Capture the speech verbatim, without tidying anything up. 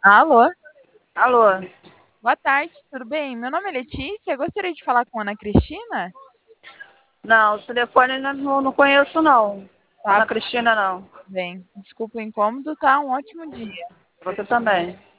Alô, Alô? boa tarde, tudo bem? Meu nome é Letícia, eu gostaria de falar com a Ana Cristina. Não, o telefone ainda não, não conheço, não. Tá Ana Cristina, não. bem, desculpa o incômodo, tá? Um ótimo dia. Você também.